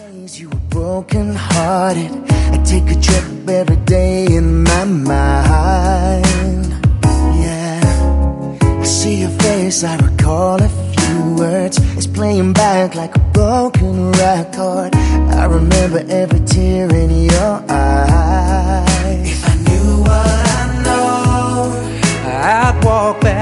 You were broken hearted. I take a trip every day in my mind. Yeah, I see your face, I recall a few words. It's playing back like a broken record. I remember every tear in your eye. If I knew what I know, I'd walk back